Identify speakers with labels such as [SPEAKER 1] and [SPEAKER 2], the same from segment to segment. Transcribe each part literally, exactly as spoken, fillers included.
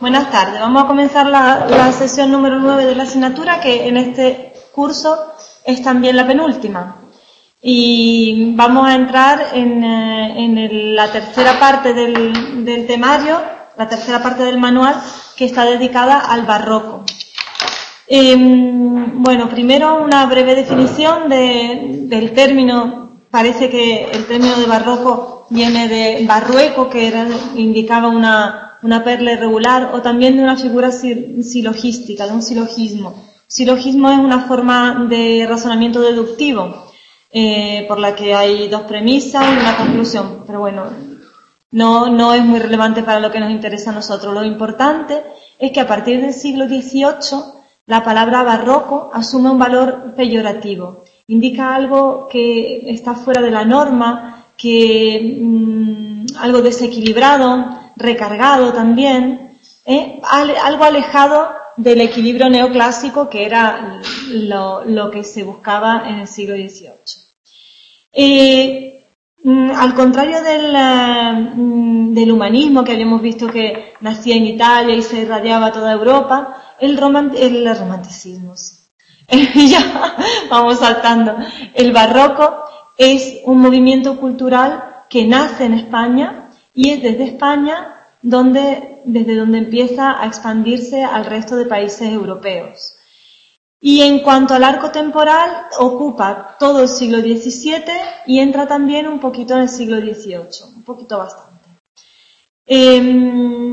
[SPEAKER 1] Buenas tardes. Vamos a comenzar la, la sesión número nueve de la asignatura, que en este curso es también la penúltima. Y vamos a entrar en, eh, en el, la tercera parte del, del temario, la tercera parte del manual, que está dedicada al barroco. Eh, bueno, primero una breve definición de, del término. Parece que el término de barroco viene de barrueco, que era, indicaba una una perla irregular, o también de una figura silogística, de un silogismo. Silogismo es una forma de razonamiento deductivo, eh, por la que hay dos premisas y una conclusión, pero bueno, no, no es muy relevante para lo que nos interesa a nosotros. Lo importante es que a partir del siglo dieciocho la palabra barroco asume un valor peyorativo, indica algo que está fuera de la norma, que mmm, algo desequilibrado, recargado también, ¿eh? algo alejado del equilibrio neoclásico que era lo, lo que se buscaba en el siglo dieciocho. Eh, al contrario del, del humanismo, que habíamos visto que nacía en Italia y se irradiaba a toda Europa, el, romant el romanticismo, sí. Ya vamos saltando. El barroco es un movimiento cultural que nace en España y es desde España donde, desde donde empieza a expandirse al resto de países europeos. Y en cuanto al arco temporal, ocupa todo el siglo diecisiete y entra también un poquito en el siglo dieciocho, un poquito bastante. Eh,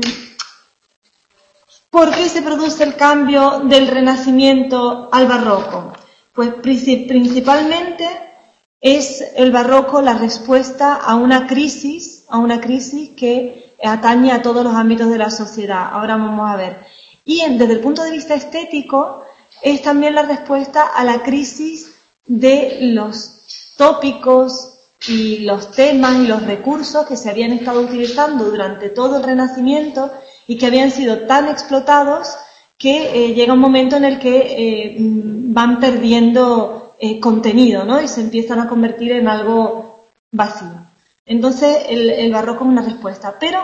[SPEAKER 1] ¿Por qué se produce el cambio del Renacimiento al Barroco? Pues principalmente es el Barroco la respuesta a una crisis, a una crisis que atañe a todos los ámbitos de la sociedad. Ahora vamos a ver. Y desde el punto de vista estético, es también la respuesta a la crisis de los tópicos y los temas y los recursos que se habían estado utilizando durante todo el Renacimiento y que habían sido tan explotados que eh, llega un momento en el que eh, van perdiendo eh, contenido, ¿no? Y se empiezan a convertir en algo vacío. Entonces, el, el barroco es una respuesta. Pero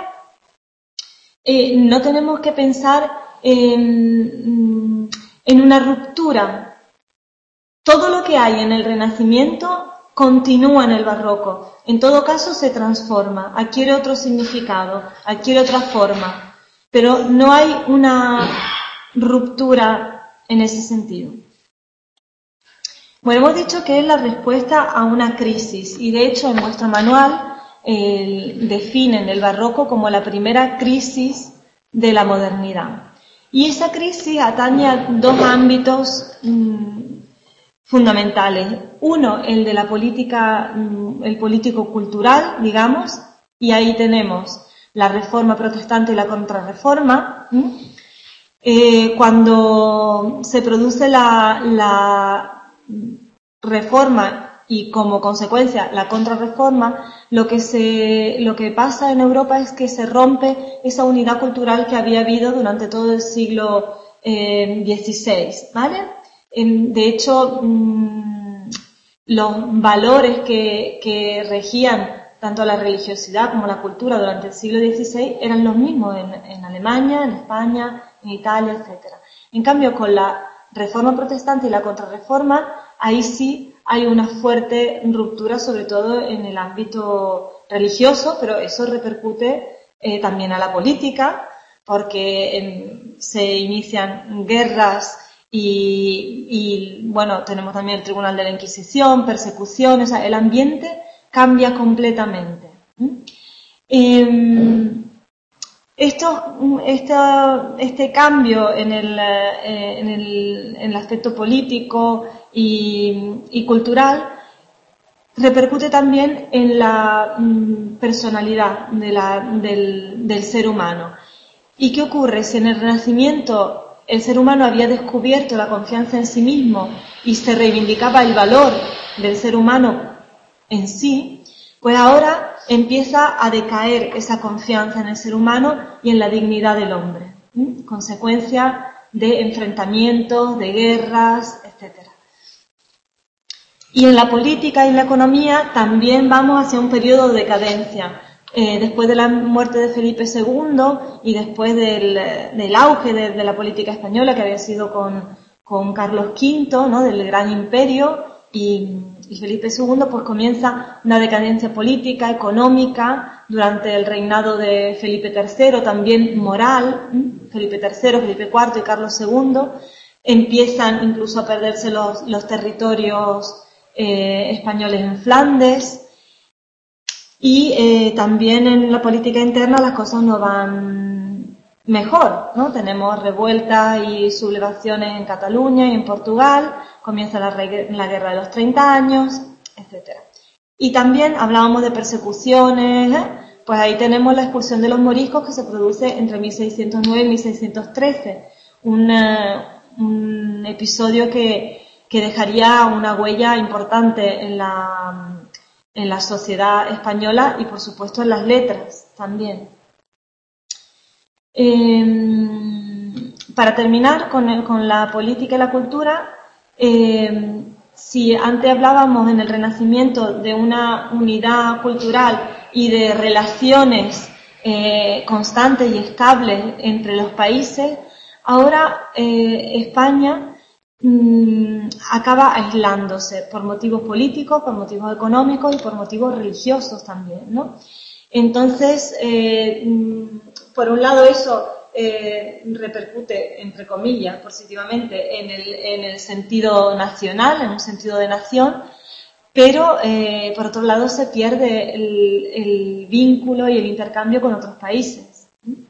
[SPEAKER 1] eh, no tenemos que pensar en, en una ruptura. Todo lo que hay en el Renacimiento continúa en el barroco. En todo caso, se transforma, adquiere otro significado, adquiere otra forma. Pero no hay una ruptura en ese sentido. Bueno, hemos dicho que es la respuesta a una crisis y de hecho en vuestro manual eh, definen el barroco como la primera crisis de la modernidad. Y esa crisis atañe a dos ámbitos mmm, fundamentales. Uno, el de la política, mmm, el político-cultural, digamos, y ahí tenemos la reforma protestante y la contrarreforma. ¿Mm? Eh, cuando se produce la, la reforma y como consecuencia la contrarreforma, lo que se, lo que pasa en Europa es que se rompe esa unidad cultural que había habido durante todo el siglo eh, dieciséis, ¿vale? En, de hecho, mmm, los valores que, que regían tanto la religiosidad como la cultura durante el siglo dieciséis eran los mismos en, en Alemania, en España, en Italia, etcétera. En cambio, con la reforma protestante y la contrarreforma, ahí sí hay una fuerte ruptura, sobre todo en el ámbito religioso, pero eso repercute eh, también a la política, porque en, se inician guerras y, y, bueno, tenemos también el Tribunal de la Inquisición, persecuciones, o sea, el ambiente cambia completamente. Eh, esto, esto, este cambio en el, eh, en el, en el aspecto político y, y cultural repercute también en la mm, personalidad de la, del, del ser humano. ¿Y qué ocurre? Si en el Renacimiento el ser humano había descubierto la confianza en sí mismo y se reivindicaba el valor del ser humano en sí, pues ahora empieza a decaer esa confianza en el ser humano y en la dignidad del hombre, ¿sí? Consecuencia de enfrentamientos, de guerras, etcétera. Y en la política y la economía también vamos hacia un periodo de decadencia. eh, después de la muerte de Felipe segundo y después del, del auge de, de la política española, que había sido con, con Carlos quinto, ¿no?, del gran imperio, y, y Felipe segundo, pues comienza una decadencia política, económica, durante el reinado de Felipe tercero, también moral. Felipe tercero, Felipe cuarto y Carlos segundo empiezan incluso a perderse los, los territorios eh, españoles en Flandes, y eh, también en la política interna las cosas no van mejor, ¿no? Tenemos revueltas y sublevaciones en Cataluña y en Portugal, comienza la, la guerra de los treinta años, etcétera. Y también hablábamos de persecuciones, ¿eh? Pues ahí tenemos la expulsión de los moriscos, que se produce entre mil seiscientos nueve y mil seiscientos trece, un, un episodio que, que dejaría una huella importante en la, en la sociedad española y, por supuesto, en las letras también. Eh, para terminar con, el, con la política y la cultura, eh, si antes hablábamos en el Renacimiento de una unidad cultural y de relaciones eh, constantes y estables entre los países, ahora eh, España mmm, acaba aislándose por motivos políticos, por motivos económicos y por motivos religiosos también, ¿no? Entonces, eh, por un lado eso eh, repercute, entre comillas, positivamente en el, en el sentido nacional, en un sentido de nación, pero eh, por otro lado se pierde el, el vínculo y el intercambio con otros países.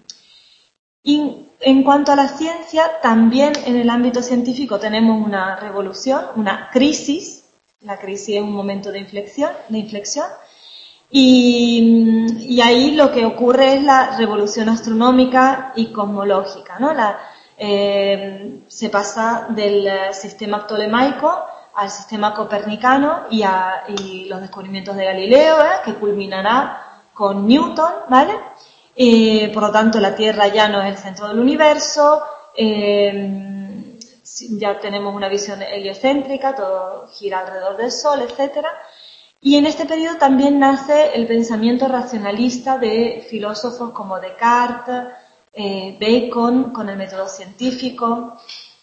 [SPEAKER 1] Y en cuanto a la ciencia, también en el ámbito científico tenemos una revolución, una crisis. La crisis es un momento de inflexión, de inflexión. Y, y ahí lo que ocurre es la revolución astronómica y cosmológica, ¿no? La, eh, se pasa del sistema ptolemaico al sistema copernicano y, a, y los descubrimientos de Galileo, ¿eh?, que culminará con Newton, ¿vale? Eh, por lo tanto, la Tierra ya no es el centro del universo, eh, ya tenemos una visión heliocéntrica, todo gira alrededor del Sol, etcétera. Y en este periodo también nace el pensamiento racionalista de filósofos como Descartes, eh, Bacon, con el método científico.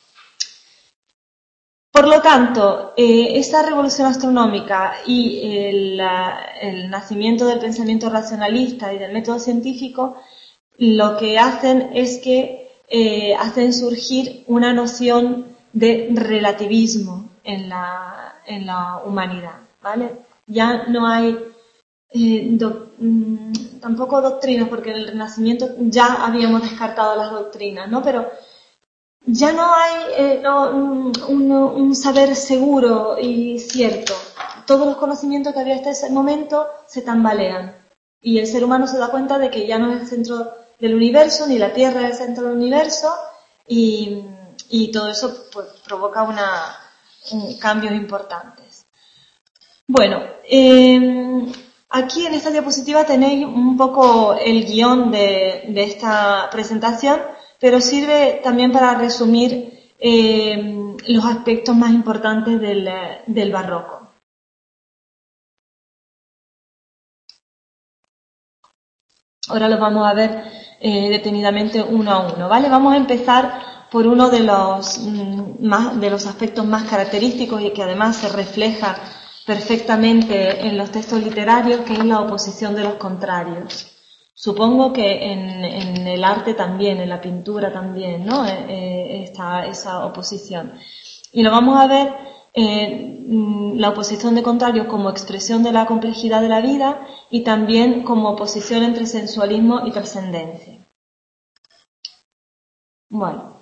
[SPEAKER 1] Por lo tanto, eh, esta revolución astronómica y el, el nacimiento del pensamiento racionalista y del método científico lo que hacen es que eh, hacen surgir una noción de relativismo en la, en la humanidad, ¿vale? Ya no hay eh, do, mmm, tampoco doctrinas, porque en el Renacimiento ya habíamos descartado las doctrinas, ¿no? Pero ya no hay eh, no, un, un, un saber seguro y cierto. Todos los conocimientos que había hasta ese momento se tambalean. Y el ser humano se da cuenta de que ya no es el centro del universo, ni la Tierra es el centro del universo, y, y todo eso pues provoca una, un, cambios importantes. Bueno, eh, aquí en esta diapositiva tenéis un poco el guión de, de esta presentación, pero sirve también para resumir eh, los aspectos más importantes del, del barroco. Ahora los vamos a ver eh, detenidamente uno a uno, ¿vale? Vamos a empezar por uno de los, mm, más, de los aspectos más característicos y que además se refleja perfectamente en los textos literarios, que es la oposición de los contrarios. Supongo que en, en el arte también, en la pintura también, ¿no? Eh, eh, está esa oposición. Y lo vamos a ver, eh, la oposición de contrarios como expresión de la complejidad de la vida y también como oposición entre sensualismo y trascendencia. Bueno.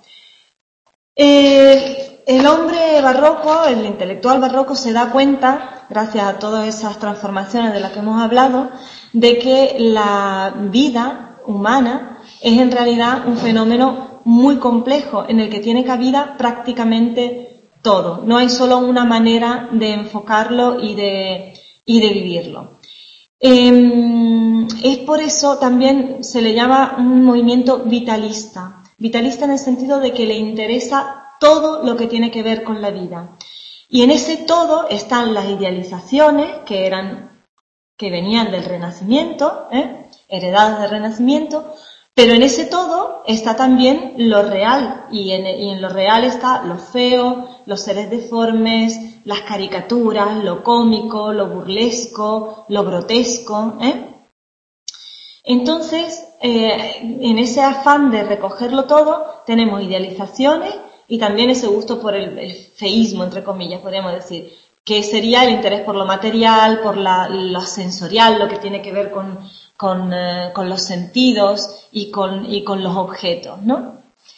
[SPEAKER 1] Eh, el hombre barroco, el intelectual barroco, se da cuenta, gracias a todas esas transformaciones de las que hemos hablado, de que la vida humana es en realidad un fenómeno muy complejo en el que tiene cabida prácticamente todo. No hay solo una manera de enfocarlo y de, y de vivirlo. Eh, es por eso también se le llama un movimiento vitalista. Vitalista en el sentido de que le interesa todo lo que tiene que ver con la vida. Y en ese todo están las idealizaciones, que eran que venían del Renacimiento, ¿eh? heredadas del Renacimiento, pero en ese todo está también lo real, y en, y en lo real está lo feo, los seres deformes, las caricaturas, lo cómico, lo burlesco, lo grotesco, ¿eh? Entonces, eh, en ese afán de recogerlo todo, tenemos idealizaciones y también ese gusto por el, el feísmo, entre comillas, podríamos decir, que sería el interés por lo material, por la, lo sensorial, lo que tiene que ver con, con, eh, con los sentidos y con, y con los objetos, ¿no?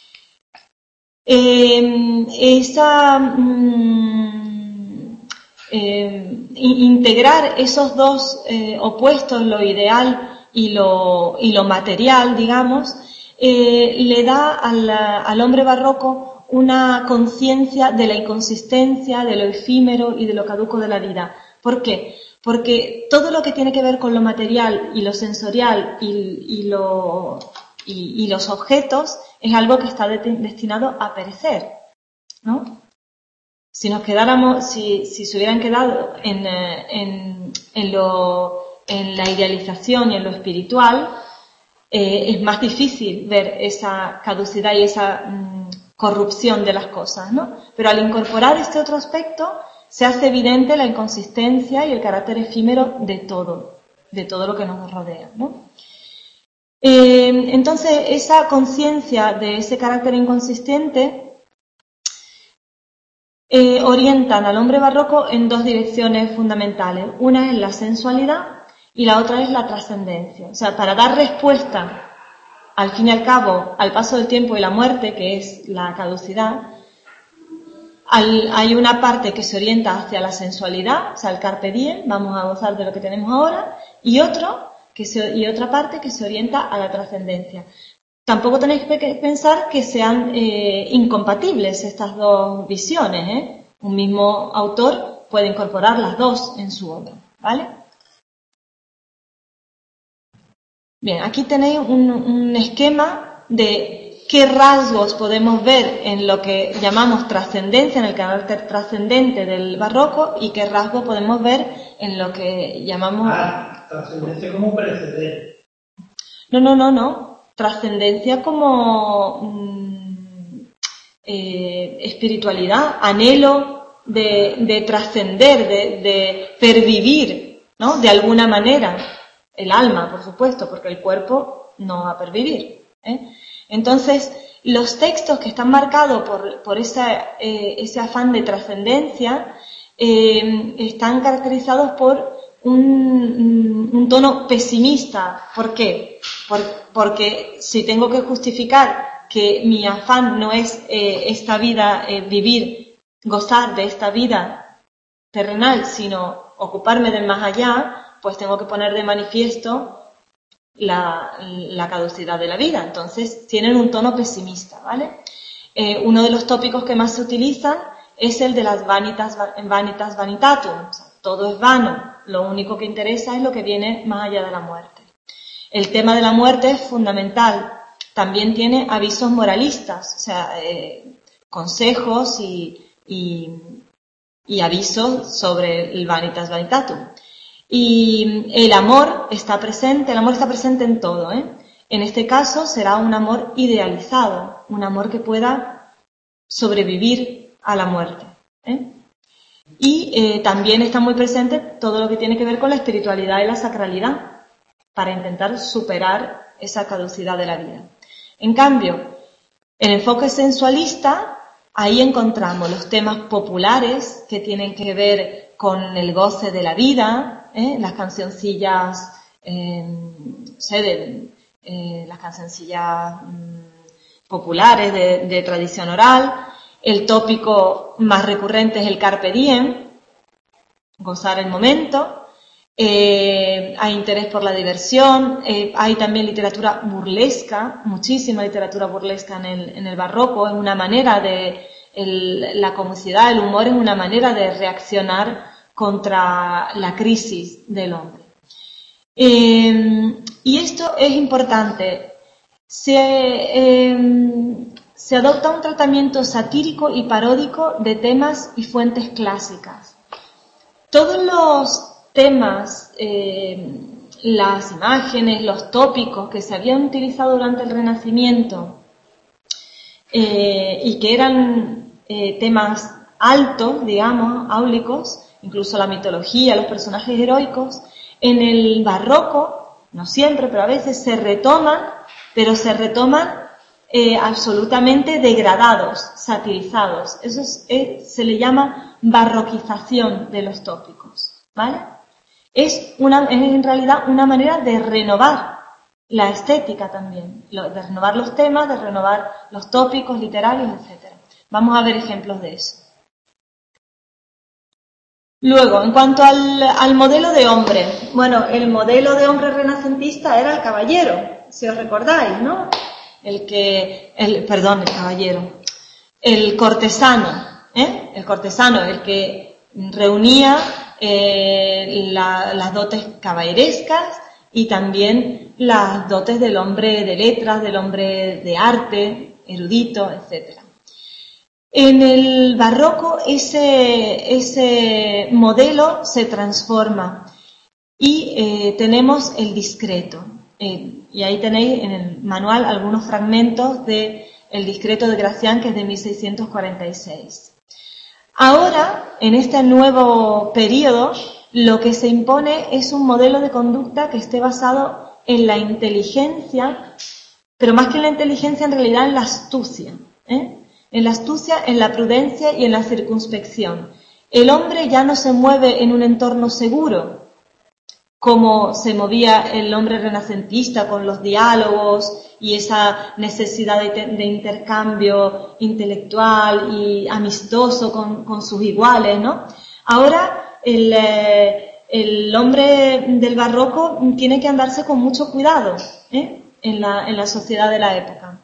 [SPEAKER 1] Eh, esa, mm, eh, integrar esos dos eh, opuestos, lo ideal y lo, y lo material, digamos, eh, le da al, al hombre barroco una conciencia de la inconsistencia, de lo efímero y de lo caduco de la vida. ¿Por qué? Porque todo lo que tiene que ver con lo material y lo sensorial y, y, lo, y, y los objetos es algo que está de, destinado a perecer, ¿no? Si nos quedáramos, si, si se hubieran quedado en, en, en, lo, en la idealización y en lo espiritual, eh, es más difícil ver esa caducidad y esa mm, corrupción de las cosas, ¿no? Pero al incorporar este otro aspecto, se hace evidente la inconsistencia y el carácter efímero de todo, de todo lo que nos rodea, ¿no? Eh, entonces, esa conciencia de ese carácter inconsistente Eh, orientan al hombre barroco en dos direcciones fundamentales. Una es la sensualidad y la otra es la trascendencia. O sea, para dar respuesta, al fin y al cabo, al paso del tiempo y la muerte, que es la caducidad, al, hay una parte que se orienta hacia la sensualidad, o sea, el carpe diem, vamos a gozar de lo que tenemos ahora, y, otro, que se, y otra parte que se orienta a la trascendencia. Tampoco tenéis que pensar que sean eh, incompatibles estas dos visiones, ¿eh? Un mismo autor puede incorporar las dos en su obra, ¿vale? Bien, aquí tenéis un, un esquema de qué rasgos podemos ver en lo que llamamos trascendencia, en el carácter trascendente del barroco, y qué rasgos podemos ver en lo que llamamos...
[SPEAKER 2] Ah, trascendencia como preceder.
[SPEAKER 1] No, no, no, no. Trascendencia como mmm, eh, espiritualidad, anhelo de, de trascender, de, de pervivir, ¿no? De alguna manera. El alma, por supuesto, porque el cuerpo no va a pervivir, ¿eh? Entonces, los textos que están marcados por, por esa, eh, ese afán de trascendencia eh, están caracterizados por un, un tono pesimista. ¿Por qué? Por, porque si tengo que justificar que mi afán no es eh, esta vida, eh, vivir, gozar de esta vida terrenal, sino ocuparme del más allá, pues tengo que poner de manifiesto la, la caducidad de la vida. Entonces, tienen un tono pesimista, ¿vale? Eh, uno de los tópicos que más se utilizan es el de las vanitas, vanitas vanitatum. O sea, todo es vano, lo único que interesa es lo que viene más allá de la muerte. El tema de la muerte es fundamental. También tiene avisos moralistas, o sea, eh, consejos y, y, y avisos sobre el vanitas vanitatum. Y el amor está presente, el amor está presente en todo, ¿eh? En este caso será un amor idealizado, un amor que pueda sobrevivir a la muerte, ¿eh? Y eh, también está muy presente todo lo que tiene que ver con la espiritualidad y la sacralidad, para intentar superar esa caducidad de la vida. En cambio, el enfoque sensualista, ahí encontramos los temas populares que tienen que ver con el goce de la vida, ¿eh? Las cancioncillas, eh, no sé, de, eh, las cancioncillas mmm, populares de, de tradición oral. El tópico más recurrente es el carpe diem, gozar el momento. Eh, hay interés por la diversión, eh, hay también literatura burlesca, muchísima literatura burlesca en el, en el barroco. Es una manera de, el, la comicidad, el humor es una manera de reaccionar contra la crisis del hombre. Eh, y esto es importante. Se, eh, se adopta un tratamiento satírico y paródico de temas y fuentes clásicas. Todos los temas, eh, las imágenes, los tópicos que se habían utilizado durante el Renacimiento eh, y que eran eh, temas altos, digamos, áulicos, incluso la mitología, los personajes heroicos, en el barroco, no siempre, pero a veces se retoman, pero se retoman eh, absolutamente degradados, satirizados. Eso es, es, se le llama barroquización de los tópicos, ¿vale? Es, una, es en realidad una manera de renovar la estética también, de renovar los temas, de renovar los tópicos literarios, etcétera. Vamos a ver ejemplos de eso. Luego, en cuanto al, al modelo de hombre, bueno, el modelo de hombre renacentista era el caballero, si os recordáis, ¿no? El que, el, perdón, el caballero, el cortesano, ¿eh? El cortesano, el que reunía eh, la, las dotes caballerescas y también las dotes del hombre de letras, del hombre de arte, erudito, etcétera. En el barroco ese, ese modelo se transforma y eh, tenemos el discreto. Eh, y ahí tenéis en el manual algunos fragmentos de El discreto de Gracián, que es de mil seiscientos cuarenta y seis. Ahora, en este nuevo periodo, lo que se impone es un modelo de conducta que esté basado en la inteligencia, pero más que en la inteligencia, en realidad en la astucia, ¿eh? En la astucia, en la prudencia y en la circunspección. El hombre ya no se mueve en un entorno seguro, como se movía el hombre renacentista con los diálogos y esa necesidad de, de intercambio intelectual y amistoso con, con sus iguales, ¿no? Ahora el, eh, el hombre del barroco tiene que andarse con mucho cuidado, ¿eh? en, la, en la sociedad de la época.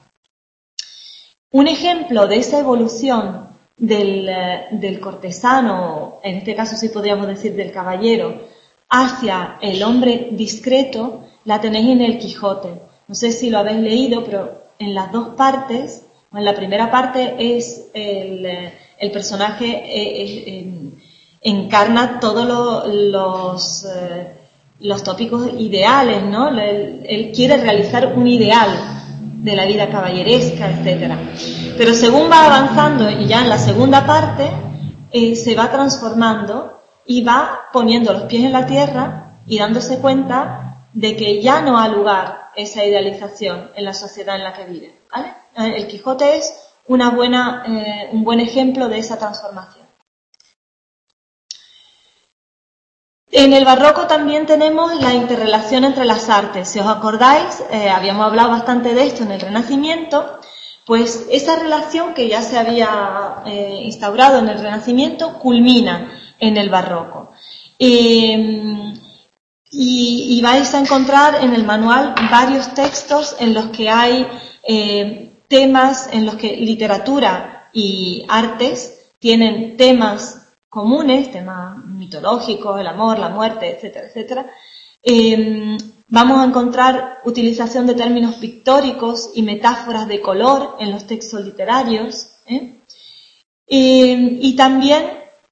[SPEAKER 1] Un ejemplo de esa evolución del, del cortesano, en este caso sí podríamos decir del caballero, hacia el hombre discreto, la tenéis en el Quijote. No sé si lo habéis leído, pero en las dos partes, o en la primera parte es el, el personaje eh, eh, encarna todos lo, los, eh, los tópicos ideales, ¿no? Él, él quiere realizar un ideal de la vida caballeresca, etcétera. Pero según va avanzando y ya en la segunda parte eh, se va transformando y va poniendo los pies en la tierra y dándose cuenta de que ya no ha lugar esa idealización en la sociedad en la que vive, ¿vale? El Quijote es una buena, eh, un buen ejemplo de esa transformación. En el barroco también tenemos la interrelación entre las artes. Si os acordáis, eh, habíamos hablado bastante de esto en el Renacimiento, pues esa relación que ya se había eh, instaurado en el Renacimiento culmina en el barroco. Eh, y, y vais a encontrar en el manual varios textos en los que hay eh, temas, en los que literatura y artes tienen temas comunes, temas mitológicos, el amor, la muerte, etcétera, etcétera. Eh, vamos a encontrar utilización de términos pictóricos y metáforas de color en los textos literarios, ¿eh? Eh, y también,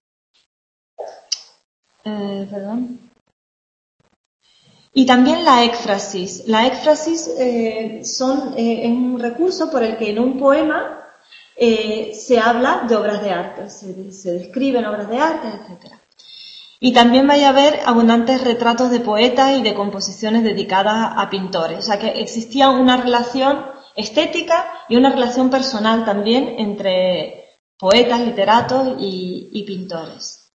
[SPEAKER 1] eh, perdón, y también la éfrasis. La éfrasis eh, son, eh, es un recurso por el que en un poema Eh, se habla de obras de arte, se, se describen obras de arte, etcétera. Y también vais a ver abundantes retratos de poetas y de composiciones dedicadas a pintores. O sea que existía una relación estética y una relación personal también entre poetas, literatos y, y pintores.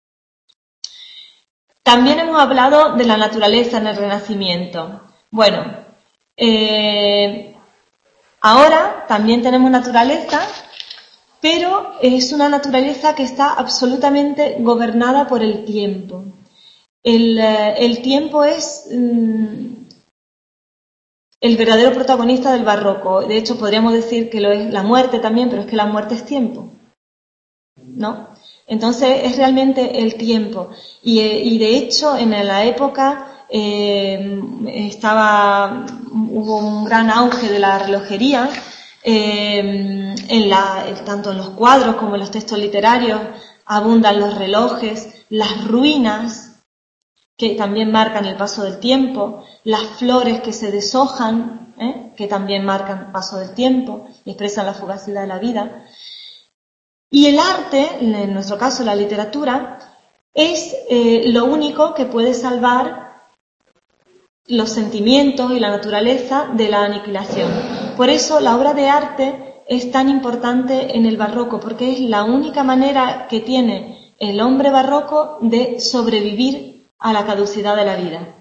[SPEAKER 1] También hemos hablado de la naturaleza en el Renacimiento. Bueno, eh, ahora también tenemos naturaleza, pero es una naturaleza que está absolutamente gobernada por el tiempo. El, el tiempo es mm, el verdadero protagonista del barroco. De hecho, podríamos decir que lo es la muerte también, pero es que la muerte es tiempo, ¿no? Entonces, es realmente el tiempo. Y, y de hecho, en la época Eh, estaba hubo un gran auge de la relojería eh, en la, tanto en los cuadros como en los textos literarios abundan los relojes, las ruinas que también marcan el paso del tiempo, las flores que se deshojan, ¿eh? que también marcan el paso del tiempo y expresan la fugacidad de la vida. Y el arte, en nuestro caso la literatura, es eh, lo único que puede salvar los sentimientos y la naturaleza de la aniquilación. Por eso la obra de arte es tan importante en el barroco, porque es la única manera que tiene el hombre barroco de sobrevivir a la caducidad de la vida.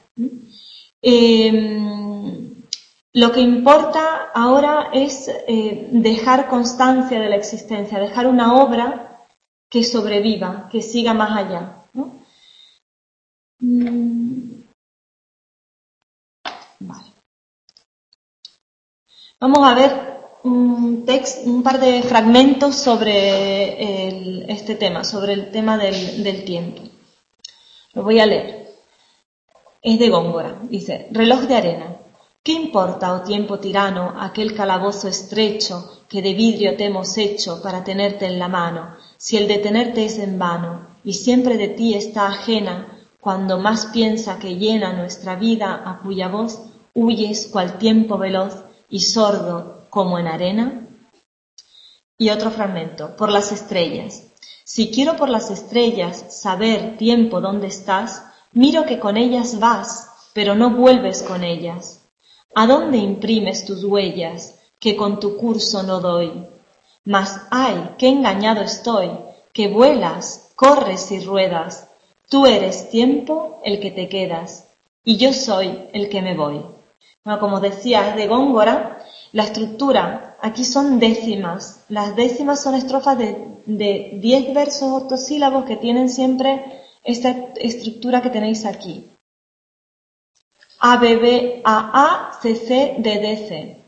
[SPEAKER 1] Eh, lo que importa ahora es eh, dejar constancia de la existencia, dejar una obra que sobreviva, que siga más allá, ¿no? Mm. Vale. Vamos a ver un, text, un par de fragmentos sobre el, este tema, sobre el tema del, del tiempo. Lo voy a leer. Es de Góngora. Dice: reloj de arena. ¿Qué importa, oh tiempo tirano, aquel calabozo estrecho que de vidrio te hemos hecho para tenerte en la mano, si el detenerte es en vano y siempre de ti está ajena, cuando más piensa que llena nuestra vida, a cuya voz huyes cual tiempo veloz y sordo como en arena? Y otro fragmento, por las estrellas. Si quiero por las estrellas saber, tiempo, dónde estás, miro que con ellas vas, pero no vuelves con ellas. ¿A dónde imprimes tus huellas, que con tu curso no doy? Mas ay, qué engañado estoy, que vuelas, corres y ruedas. Tú eres tiempo el que te quedas, y yo soy el que me voy. Bueno, como decía, es de Góngora. La estructura, aquí son décimas. Las décimas son estrofas de, de diez versos octosílabos que tienen siempre esta estructura que tenéis aquí. A, B, B, A, A, C, C, D, D, C.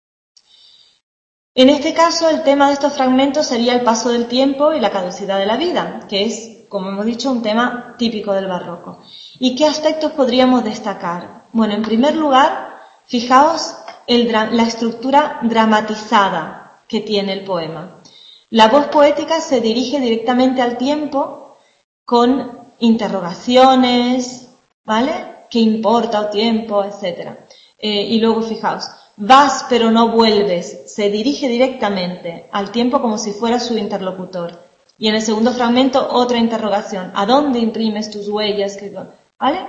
[SPEAKER 1] En este caso, el tema de estos fragmentos sería el paso del tiempo y la caducidad de la vida, que es, como hemos dicho, un tema típico del barroco. ¿Y qué aspectos podríamos destacar? Bueno, en primer lugar, fijaos el, la estructura dramatizada que tiene el poema. La voz poética se dirige directamente al tiempo con interrogaciones, ¿vale? ¿Qué importa o tiempo? Etcétera. Eh, y luego fijaos, vas pero no vuelves, se dirige directamente al tiempo como si fuera su interlocutor. Y en el segundo fragmento otra interrogación, ¿a dónde imprimes tus huellas? ¿Vale?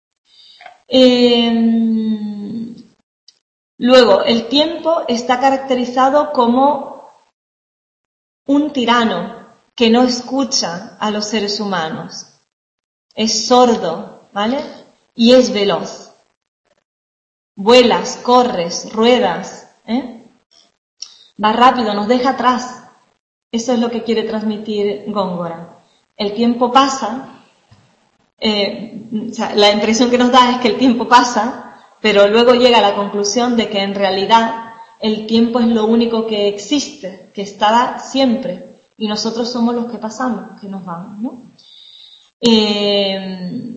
[SPEAKER 1] Eh, luego, el tiempo está caracterizado como un tirano que no escucha a los seres humanos. Es sordo, ¿vale? Y es veloz. Vuelas, corres, ruedas, ¿eh? Va rápido, nos deja atrás. Eso es lo que quiere transmitir Góngora. El tiempo pasa, eh, o sea, la impresión que nos da es que el tiempo pasa, pero luego llega a la conclusión de que en realidad el tiempo es lo único que existe, que estará siempre, y nosotros somos los que pasamos, que nos vamos, ¿no? Eh,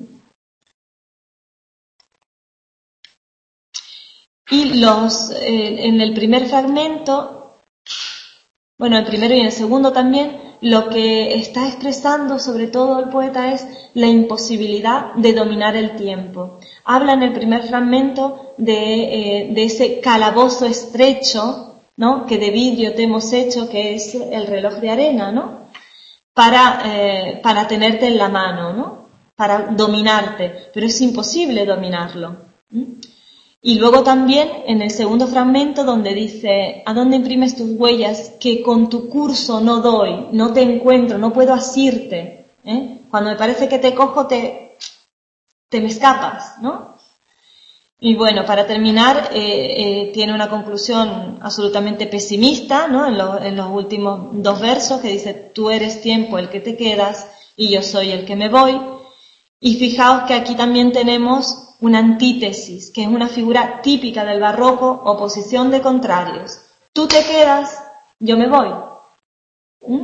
[SPEAKER 1] y los, eh, en el primer fragmento, bueno, el primero y el segundo también, lo que está expresando sobre todo el poeta es la imposibilidad de dominar el tiempo. Habla en el primer fragmento de, eh, de ese calabozo estrecho, ¿no?, que de vidrio te hemos hecho, que es el reloj de arena, ¿no?, para, eh, para tenerte en la mano, ¿no?, para dominarte, pero es imposible dominarlo. ¿Mm? Y luego también en el segundo fragmento donde dice, ¿a dónde imprimes tus huellas? Que con tu curso no doy, no te encuentro, no puedo asirte, ¿eh? Cuando me parece que te cojo, te, te me escapas, ¿no? Y bueno, para terminar, eh, eh, tiene una conclusión absolutamente pesimista, ¿no?, en, lo, en los últimos dos versos, que dice, tú eres tiempo el que te quedas y yo soy el que me voy. Y fijaos que aquí también tenemos una antítesis, que es una figura típica del barroco, oposición de contrarios. Tú te quedas, yo me voy. ¿Mm?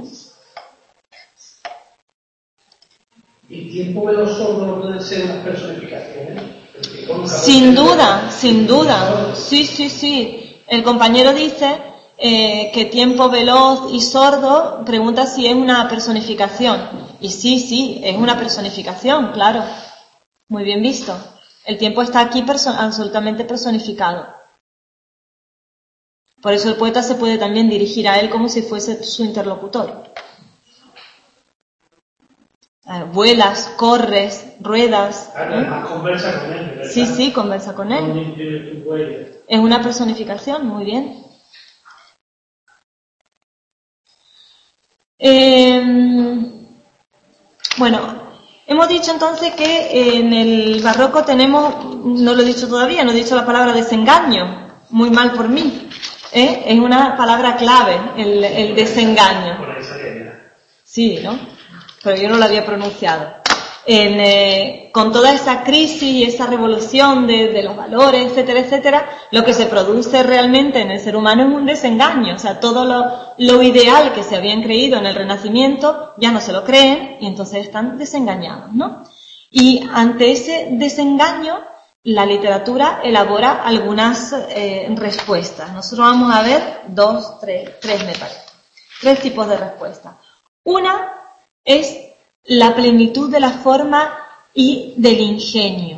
[SPEAKER 2] ¿Y tiempo veloz sordo no pueden ser unas personificaciones?
[SPEAKER 1] Sin duda, sin duda. Sí, sí, sí. El compañero dice eh, que tiempo veloz y sordo, pregunta si es una personificación. Y sí, sí, es una personificación, claro. Muy bien visto. El tiempo está aquí perso- absolutamente personificado. Por eso el poeta se puede también dirigir a él como si fuese su interlocutor. Eh, vuelas, corres, ruedas.
[SPEAKER 2] Además, ¿eh? Conversa con él, ¿verdad?
[SPEAKER 1] Sí, sí, conversa con él. Es una personificación, muy bien. Eh, bueno, hemos dicho entonces que en el barroco tenemos, no lo he dicho todavía, no he dicho la palabra desengaño, muy mal por mí. ¿Eh? Es una palabra clave, el, el desengaño. Sí, ¿no? Pero yo no lo había pronunciado. En, eh, con toda esa crisis y esa revolución de, de los valores, etcétera, etcétera, lo que se produce realmente en el ser humano es un desengaño. O sea, todo lo, lo ideal que se habían creído en el Renacimiento ya no se lo creen y entonces están desengañados, ¿no? Y ante ese desengaño, la literatura elabora algunas eh, respuestas. Nosotros vamos a ver dos, tres, tres me parece. Tres tipos de respuestas. Una es la plenitud de la forma y del ingenio.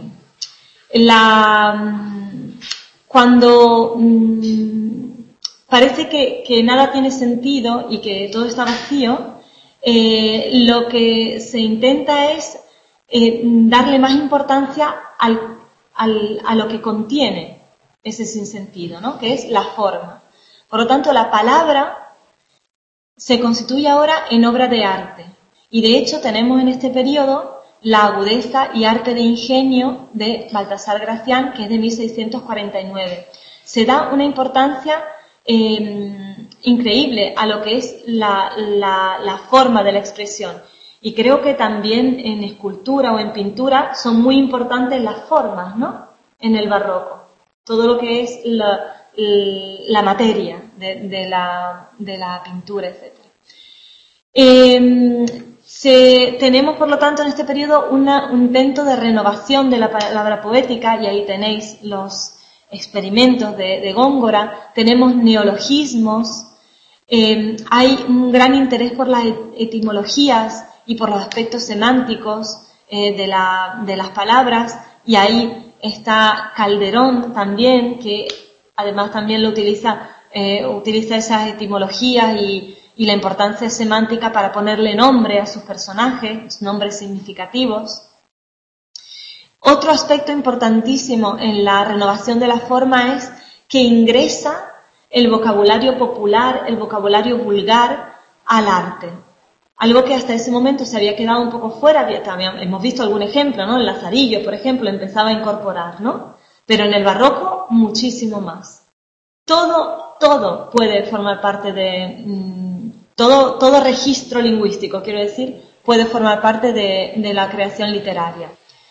[SPEAKER 1] La, cuando mmm, parece que, que nada tiene sentido y que todo está vacío, eh, lo que se intenta es eh, darle más importancia al Al, a lo que contiene ese sinsentido, ¿no? Que es la forma. Por lo tanto, la palabra se constituye ahora en obra de arte. Y de hecho tenemos en este periodo la agudeza y arte de ingenio de Baltasar Gracián, que es de mil seiscientos cuarenta y nueve. Se da una importancia eh, increíble a lo que es la, la, la forma de la expresión. Y creo que también en escultura o en pintura son muy importantes las formas, ¿no? En el barroco. Todo lo que es la, la materia de, de, la, de la pintura, etcétera. Eh, se, tenemos, por lo tanto, en este periodo una, un intento de renovación de la palabra poética, y ahí tenéis los experimentos de, de Góngora. Tenemos neologismos. Eh, hay un gran interés por las etimologías y por los aspectos semánticos eh, de, la, de las palabras, y ahí está Calderón también, que además también lo utiliza, eh, utiliza esas etimologías y, y la importancia semántica para ponerle nombre a sus personajes, nombres significativos. Otro aspecto importantísimo en la renovación de la forma es que ingresa el vocabulario popular, el vocabulario vulgar al arte. Algo que hasta ese momento se había quedado un poco fuera, también hemos visto algún ejemplo, ¿no? El Lazarillo, por ejemplo, empezaba a incorporar, ¿no? Pero en el barroco, muchísimo más. Todo, todo puede formar parte de, mmm, todo, todo registro lingüístico, quiero decir, puede formar parte de, de la creación literaria.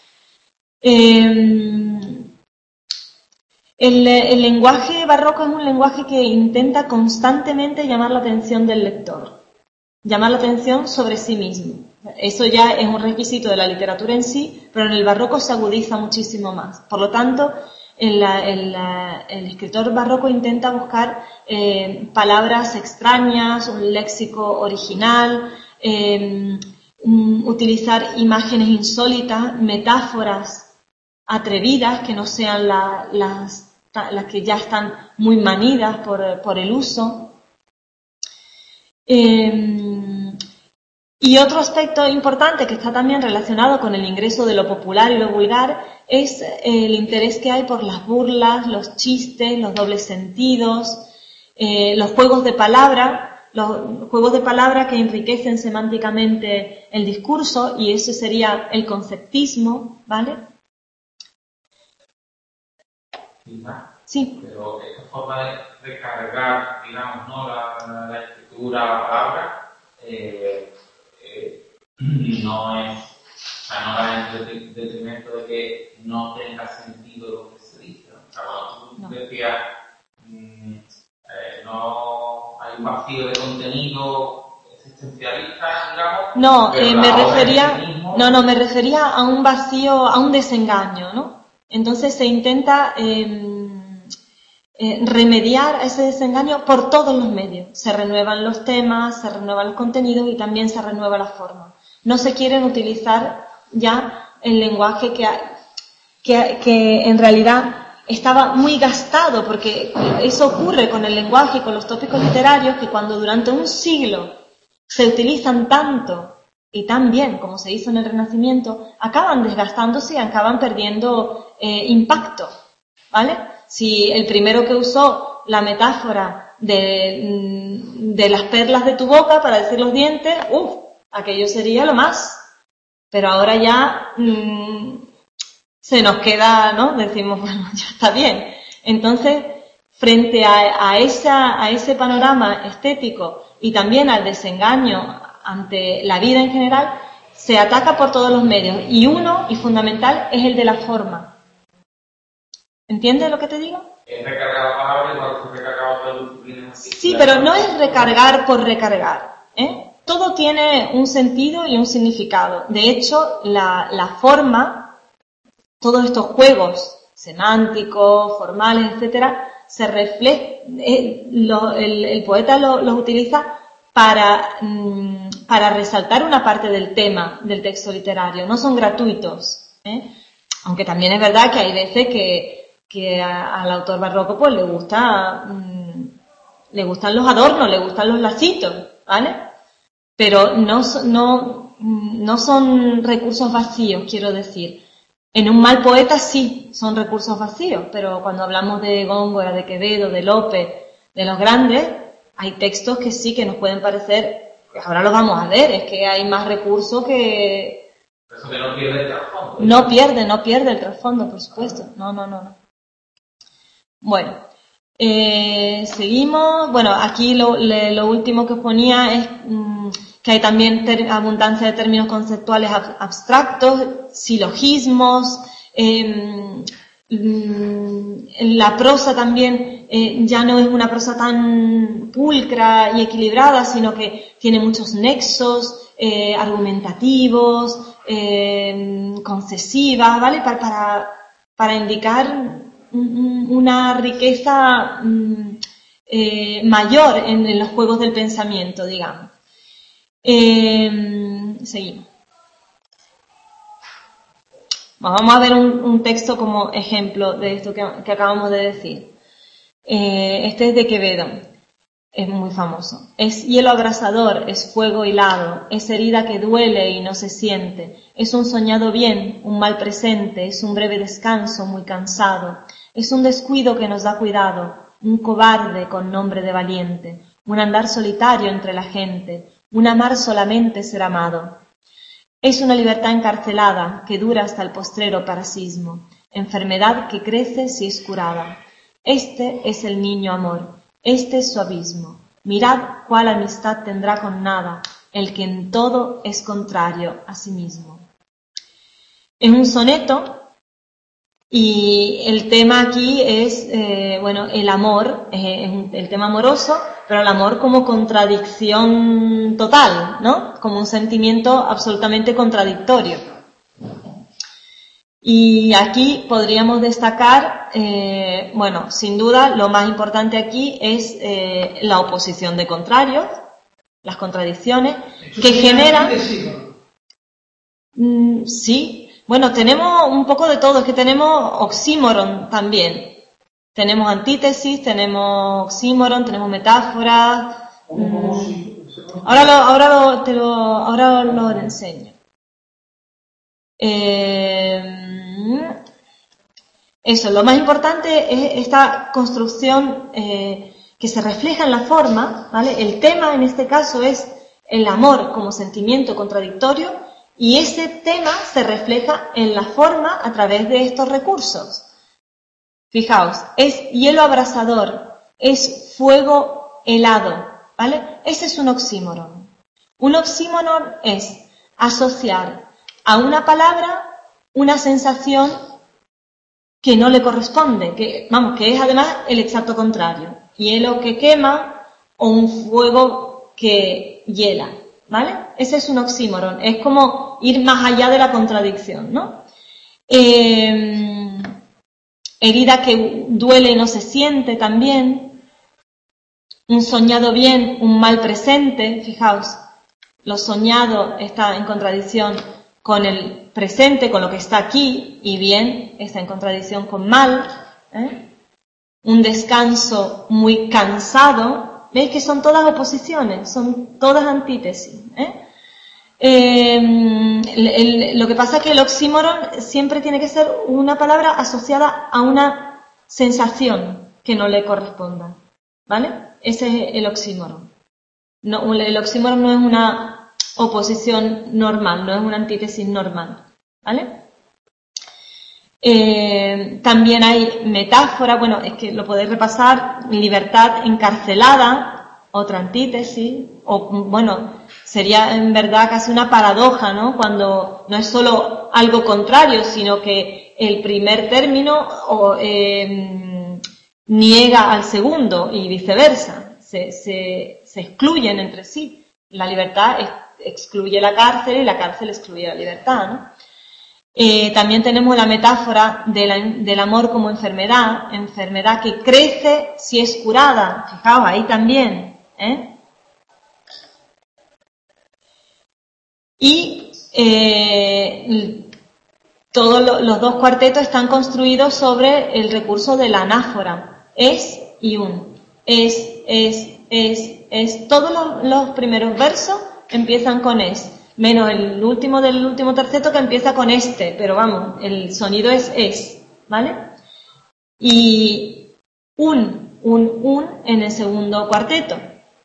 [SPEAKER 1] Eh, el, el lenguaje barroco es un lenguaje que intenta constantemente llamar la atención del lector. Llamar la atención sobre sí mismo. Eso ya es un requisito de la literatura en sí, pero en el barroco se agudiza muchísimo más. Por lo tanto, el, el, el escritor barroco intenta buscar eh, palabras extrañas, un léxico original, eh, um, utilizar imágenes insólitas, metáforas atrevidas que no sean la, las, las que ya están muy manidas por, por el uso. Eh, y otro aspecto importante que está también relacionado con el ingreso de lo popular y lo vulgar es el interés que hay por las burlas, los chistes, los dobles sentidos, eh, los juegos de palabra, los juegos de palabra que enriquecen semánticamente el discurso, y ese sería el conceptismo, ¿vale? Sí.
[SPEAKER 3] Pero esta forma de recargar, digamos, ¿no? la, la escritura, la palabra, eh, eh, no es, o sea, no va en detrimento de que no tenga sentido lo que se dice. O sea, cuando tú no. decías, mmm, eh, no hay un vacío de contenido existencialista, digamos.
[SPEAKER 1] No, eh, me refería, mismo... no, no, me refería a un vacío, a un desengaño, ¿no? Entonces se intenta eh, eh, remediar ese desengaño por todos los medios. Se renuevan los temas, se renuevan los contenidos y también se renueva la forma. No se quieren utilizar ya el lenguaje que que, que en realidad estaba muy gastado, porque eso ocurre con el lenguaje y con los tópicos literarios, que cuando durante un siglo se utilizan tanto y tan bien como se hizo en el Renacimiento, acaban desgastándose y acaban perdiendo eh, impacto, ¿vale? Si el primero que usó la metáfora de, de las perlas de tu boca para decir los dientes, uff, aquello sería lo más. Pero ahora ya mmm, se nos queda, ¿no? Decimos, bueno, ya está bien. Entonces, frente a, a, esa, a ese panorama estético y también al desengaño ante la vida en general, se ataca por todos los medios. Y uno, y fundamental, es el de la forma. ¿Entiendes lo que te digo?
[SPEAKER 3] Es recargar la palabra igual que recargar otras disciplinas.
[SPEAKER 1] Sí, pero no es recargar por recargar, ¿eh? Todo tiene un sentido y un significado. De hecho, la, la forma, todos estos juegos semánticos, formales, etcétera, se refleja, eh, lo, el, el poeta los lo utiliza para, mm, para resaltar una parte del tema del texto literario. No son gratuitos, ¿eh? Aunque también es verdad que hay veces que, que a, al autor barroco pues le gusta, mm, le gustan los adornos, le gustan los lacitos, ¿vale? Pero no, no, no son recursos vacíos, quiero decir. En un mal poeta sí son recursos vacíos, pero cuando hablamos de Góngora, de Quevedo, de Lope, de los grandes, hay textos que sí que nos pueden parecer, pues ahora lo vamos a ver, es que hay más recursos que...
[SPEAKER 3] Eso que no pierde el trasfondo.
[SPEAKER 1] No pierde, no pierde el trasfondo, por supuesto. No, no, no, no. Bueno, eh, seguimos. Bueno, aquí lo, le, lo último que ponía es mmm, que hay también ter, abundancia de términos conceptuales ab, abstractos, silogismos, eh, mmm, la prosa también eh, ya no es una prosa tan pulcra y equilibrada, sino que tiene muchos nexos eh, argumentativos, eh, concesivas, ¿vale? Para, para, para indicar una riqueza eh, mayor en, en los juegos del pensamiento, digamos. Eh, seguimos. Vamos a ver un, un texto como ejemplo de esto que, que acabamos de decir. Eh, este es de Quevedo, es muy famoso. Es hielo abrasador, es fuego hilado, es herida que duele y no se siente, es un soñado bien, un mal presente, es un breve descanso muy cansado, es un descuido que nos da cuidado, un cobarde con nombre de valiente, un andar solitario entre la gente, un amar solamente ser amado. Es una libertad encarcelada que dura hasta el postrero parasismo, enfermedad que crece si es curada. Este es el niño amor, este es su abismo. Mirad cuál amistad tendrá con nada, el que en todo es contrario a sí mismo. Es un soneto y el tema aquí es, eh, bueno, el amor, eh, es un, el tema amoroso, pero el amor como contradicción total, ¿no? Como un sentimiento absolutamente contradictorio. Y aquí podríamos destacar, eh, bueno, sin duda lo más importante aquí es eh, la oposición de contrarios, las contradicciones, que generan... Mm, sí, bueno, tenemos un poco de todo, es que tenemos oxímoron también. Tenemos antítesis, tenemos oxímoron, tenemos metáforas. Mm, ahora lo, ahora lo, te lo, ahora lo enseño. Eh, Eso, lo más importante es esta construcción eh, que se refleja en la forma, ¿vale? El tema en este caso es el amor como sentimiento contradictorio y ese tema se refleja en la forma a través de estos recursos. Fijaos, es hielo abrasador, es fuego helado, ¿vale? Ese es un oxímoron. Un oxímoron es asociar a una palabra una sensación que no le corresponde, que, vamos, que es además el exacto contrario. Hielo que quema o un fuego que hiela, ¿vale? Ese es un oxímoron, es como ir más allá de la contradicción, ¿no? Eh, herida que duele y no se siente también, un soñado bien, un mal presente, fijaos, lo soñado está en contradicción con el presente con lo que está aquí, y bien está en contradicción con mal, ¿eh? Un descanso muy cansado. ¿Veis que son todas oposiciones? Son todas antítesis, ¿eh? Eh, el, el, lo que pasa es que el oxímoron siempre tiene que ser una palabra asociada a una sensación que no le corresponda, ¿vale? Ese es el oxímoron. No, el oxímoron no es una oposición normal, no es una antítesis normal, ¿vale? Eh, también hay metáfora, bueno, es que lo podéis repasar, libertad encarcelada, otra antítesis, o bueno, sería en verdad casi una paradoja, ¿no? Cuando no es solo algo contrario, sino que el primer término o, eh, niega al segundo y viceversa, se, se, se excluyen entre sí. La libertad excluye la cárcel y la cárcel excluye la libertad, ¿no? Eh, también tenemos la metáfora de la, del amor como enfermedad, enfermedad que crece si es curada. Fijaos, ahí también, ¿eh? Y eh, todos lo, los dos cuartetos están construidos sobre el recurso de la anáfora. Es y un. Es, es, es, es. Todos los, los primeros versos empiezan con es. Menos el último del último terceto que empieza con este, pero vamos, el sonido es es, ¿vale? Y un, un, un en el segundo cuarteto.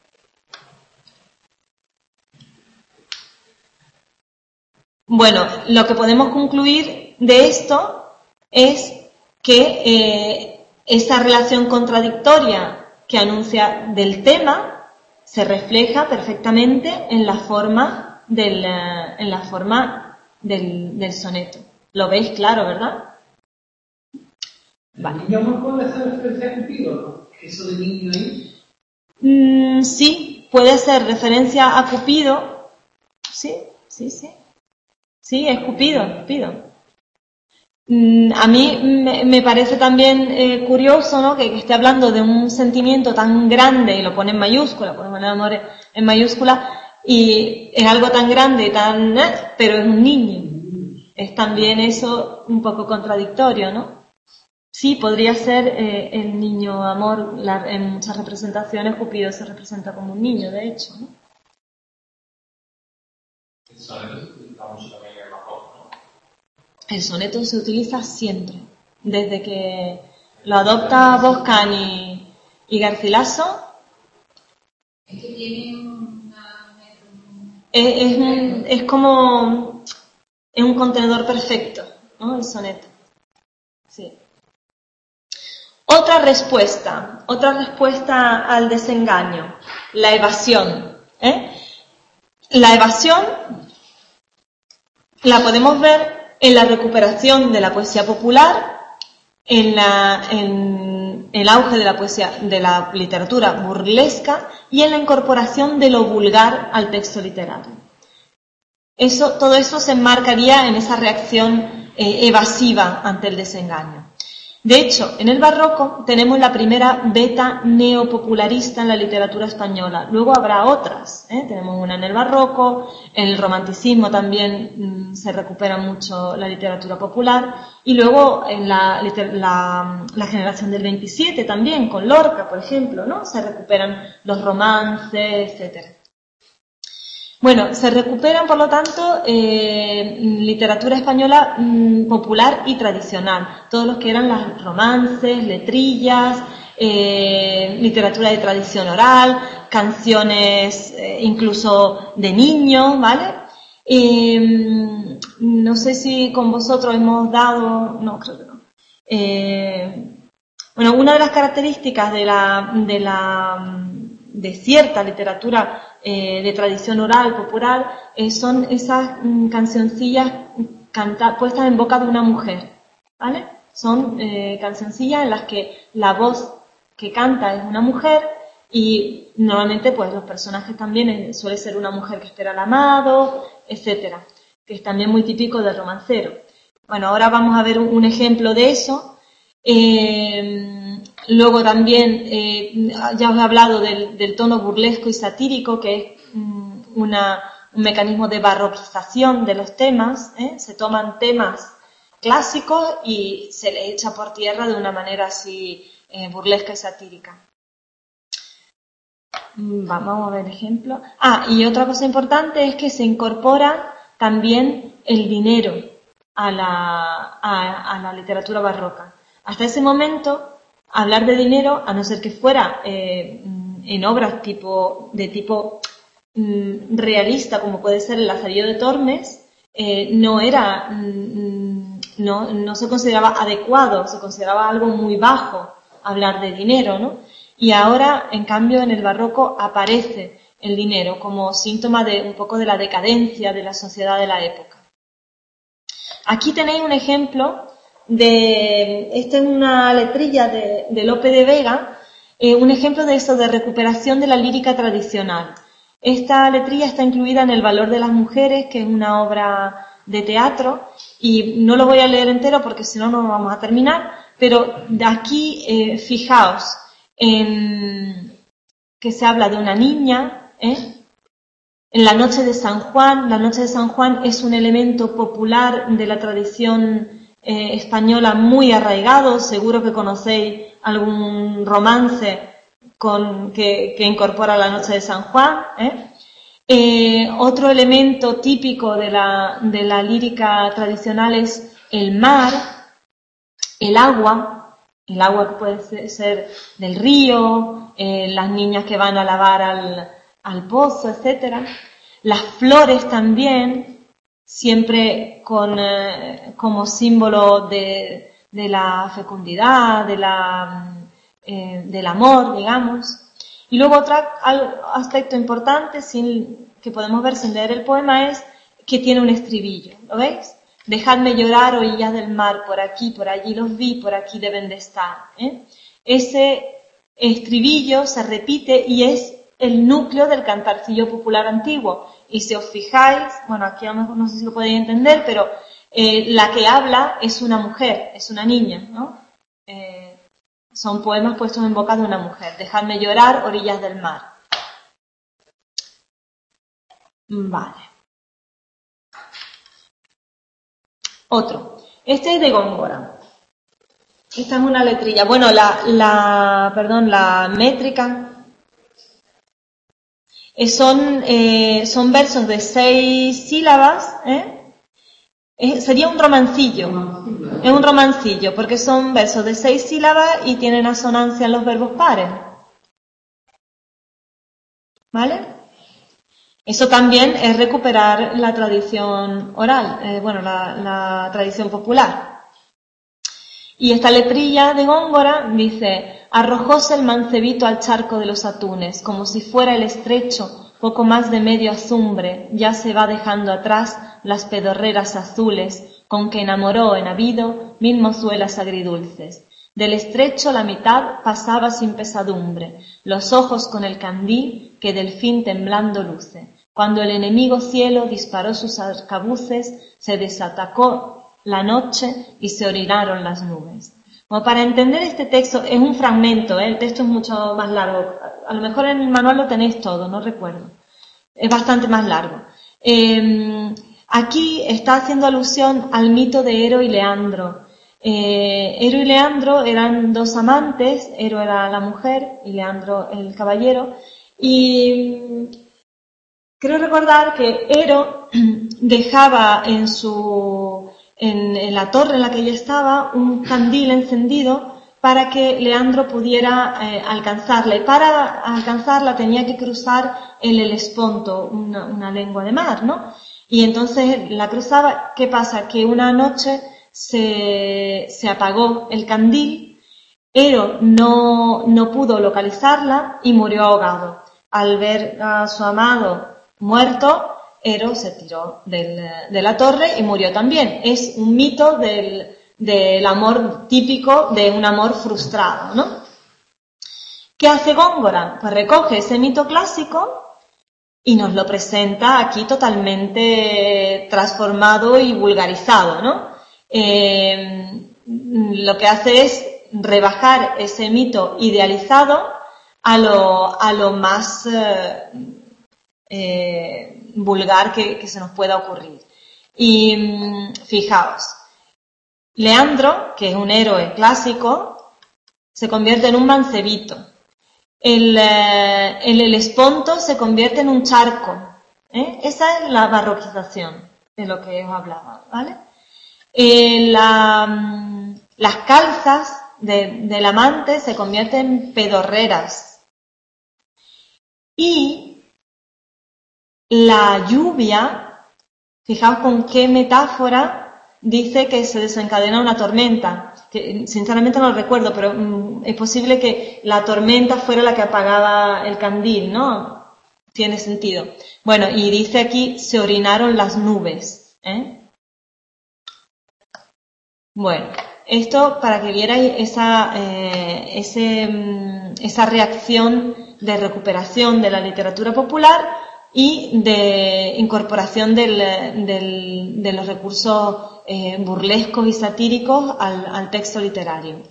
[SPEAKER 1] Bueno, lo que podemos concluir de esto es que eh, esa relación contradictoria que anuncia del tema se refleja perfectamente en la forma Del, en la forma del, del soneto. ¿Lo veis claro, verdad?
[SPEAKER 2] Vale. ¿El niño amor puede hacer referencia a Cupido, no? ¿Eso de niño ahí?
[SPEAKER 1] Mm, sí, puede hacer referencia a Cupido. Sí, sí, sí. Sí, es Cupido, Cupido. Mm, a mí me, me parece también eh, curioso, ¿no? Que, que esté hablando de un sentimiento tan grande, y lo pone en mayúscula, ponemos el amor en mayúscula, y es algo tan grande, tan, ¿eh? Pero es un niño. Es también eso un poco contradictorio, ¿no? Sí, podría ser eh, el niño amor. La, en muchas representaciones Cupido se representa como un niño, de hecho, ¿no?
[SPEAKER 3] El soneto se utiliza mucho también en el barroco, ¿no?
[SPEAKER 1] El soneto se utiliza siempre. Desde que lo adopta Boscan y, y Garcilaso.
[SPEAKER 4] Es que tiene
[SPEAKER 1] Es, es, un, es como es un contenedor perfecto, ¿no? El soneto. Sí. Otra respuesta, otra respuesta al desengaño, la evasión, ¿eh? La evasión la podemos ver en la recuperación de la poesía popular, en, la, en el auge de la poesía, de la literatura burlesca y en la incorporación de lo vulgar al texto literario. Eso, todo eso se enmarcaría en esa reacción eh, evasiva ante el desengaño. De hecho, en el barroco tenemos la primera veta neopopularista en la literatura española. Luego habrá otras, ¿eh? Tenemos una en el barroco, en el romanticismo también mmm, se recupera mucho la literatura popular, y luego en la, la, la generación del veintisiete también, con Lorca, por ejemplo, ¿no? Se recuperan los romances, etcétera. Bueno, se recuperan, por lo tanto, eh, literatura española mmm, popular y tradicional. Todos los que eran los romances, letrillas, eh, literatura de tradición oral, canciones eh, incluso de niños, ¿vale? Eh, no sé si con vosotros hemos dado... No, creo que no. Eh, bueno, una de las características de la... De la de cierta literatura eh, de tradición oral, popular, eh, son esas mm, cancioncillas canta, puestas en boca de una mujer, ¿vale? Son eh, cancioncillas en las que la voz que canta es una mujer y normalmente pues los personajes también eh, suele ser una mujer que espera al amado, etcétera, que es también muy típico del romancero. Bueno, ahora vamos a ver un, un ejemplo de eso. Eh, Luego también, eh, ya os he hablado del, del tono burlesco y satírico, que es mm, una, un mecanismo de barroquización de los temas, ¿eh? Se toman temas clásicos y se les echa por tierra de una manera así eh, burlesca y satírica. Vamos a ver ejemplos. Ah, y otra cosa importante es que se incorpora también el dinero a la, a, a la literatura barroca. Hasta ese momento, hablar de dinero, a no ser que fuera eh, en obras tipo de tipo mm, realista, como puede ser el Lazarillo de Tormes, eh, no era, mm, no, no se consideraba adecuado, se consideraba algo muy bajo hablar de dinero, ¿no? Y ahora, en cambio, en el barroco aparece el dinero como síntoma de un poco de la decadencia de la sociedad de la época. Aquí tenéis un ejemplo de, esta es una letrilla de, de Lope de Vega, eh, un ejemplo de eso, de recuperación de la lírica tradicional. Esta letrilla está incluida en El valor de las mujeres, que es una obra de teatro, y no lo voy a leer entero porque si no, no vamos a terminar, pero de aquí, eh, fijaos, en que se habla de una niña, ¿eh? En la noche de San Juan. La noche de San Juan es un elemento popular de la tradición eh, española muy arraigado. Seguro que conocéis algún romance con, que, que incorpora la noche de San Juan, ¿eh? Eh, otro elemento típico de la, de la lírica tradicional es el mar, el agua. El agua que puede ser del río, eh, las niñas que van a lavar al, al pozo, etcétera. Las flores también, siempre con, eh, como símbolo de, de la fecundidad, de la, eh, del amor, digamos. Y luego otro aspecto importante sin, que podemos ver sin leer el poema es que tiene un estribillo, ¿lo veis? Dejadme llorar, orillas del mar, por aquí, por allí los vi, por aquí deben de estar, ¿eh? Ese estribillo se repite y es el núcleo del cantarcillo popular antiguo. Y si os fijáis, bueno, aquí a lo mejor no sé si lo podéis entender, pero eh, la que habla es una mujer, es una niña, ¿no? Eh, son poemas puestos en boca de una mujer. Dejadme llorar, orillas del mar. Vale. Otro. Este es de Góngora. Esta es una letrilla. Bueno, la, la, perdón, la métrica. Eh, son, eh, son versos de seis sílabas, ¿eh? Eh, sería un romancillo. Es un romancillo, porque son versos de seis sílabas y tienen asonancia en los verbos pares. ¿Vale? Eso también es recuperar la tradición oral, eh, bueno, la, la tradición popular. Y esta letrilla de Góngora dice: arrojóse el mancebito al charco de los atunes, como si fuera el estrecho, poco más de medio azumbre, ya se va dejando atrás las pedorreras azules, con que enamoró en habido mil mozuelas agridulces. Del estrecho la mitad pasaba sin pesadumbre, los ojos con el candil que del fin temblando luce. Cuando el enemigo cielo disparó sus arcabuces, se desatacó la noche y se orinaron las nubes. Bueno, para entender este texto, es un fragmento, ¿eh? El texto es mucho más largo. A lo mejor en el manual lo tenéis todo, no recuerdo. Es bastante más largo. Eh, aquí está haciendo alusión al mito de Ero y Leandro. Eh, Ero y Leandro eran dos amantes, Ero era la mujer y Leandro el caballero, y creo recordar que Ero dejaba en su, en, en la torre en la que ella estaba un candil encendido para que Leandro pudiera eh, alcanzarla, y para alcanzarla tenía que cruzar el Helesponto, una, una lengua de mar, ¿no? Y entonces la cruzaba. ¿Qué pasa? Que una noche se, se apagó el candil, Ero no, no pudo localizarla y murió ahogado. Al ver a su amado muerto, Ero se tiró del, de la torre y murió también. Es un mito del, del amor típico de un amor frustrado, ¿no? ¿Qué hace Góngora? Pues recoge ese mito clásico y nos lo presenta aquí totalmente transformado y vulgarizado, ¿no? Eh, lo que hace es rebajar ese mito idealizado a lo, a lo más eh, eh, vulgar que, que se nos pueda ocurrir. Y mmm, fijaos, Leandro, que es un héroe clásico, se convierte en un mancebito. El, eh, el Helesponto se convierte en un charco. ¿eh? Esa es la barroquización de lo que os hablaba, ¿vale? Eh, la, mm, las calzas de, del amante se convierten en pedorreras. Y la lluvia, fijaos con qué metáfora dice que se desencadena una tormenta, que sinceramente no lo recuerdo, pero mm, es posible que la tormenta fuera la que apagaba el candil, ¿no? Tiene sentido. Bueno, y dice aquí, se orinaron las nubes, ¿eh? Bueno, esto para que vierais esa, eh, ese, mm, esa reacción de recuperación de la literatura popular y de incorporación del, del, de los recursos eh, burlescos y satíricos al, al texto literario.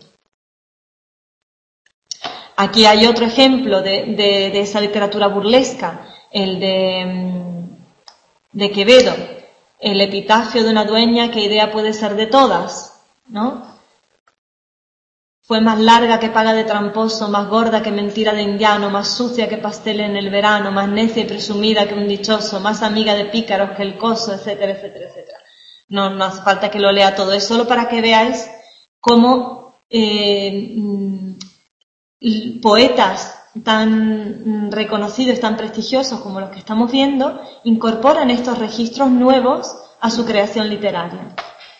[SPEAKER 1] Aquí hay otro ejemplo de, de, de esa literatura burlesca, el de, de Quevedo, el epitafio de una dueña, ¿qué idea puede ser de todas? ¿No? Fue más larga que paga de tramposo, más gorda que mentira de indiano, más sucia que pastel en el verano, más necia y presumida que un dichoso, más amiga de pícaros que el coso, etcétera, etcétera, etcétera. No, no hace falta que lo lea todo, es solo para que veáis cómo eh, poetas tan reconocidos, tan prestigiosos como los que estamos viendo, incorporan estos registros nuevos a su creación literaria.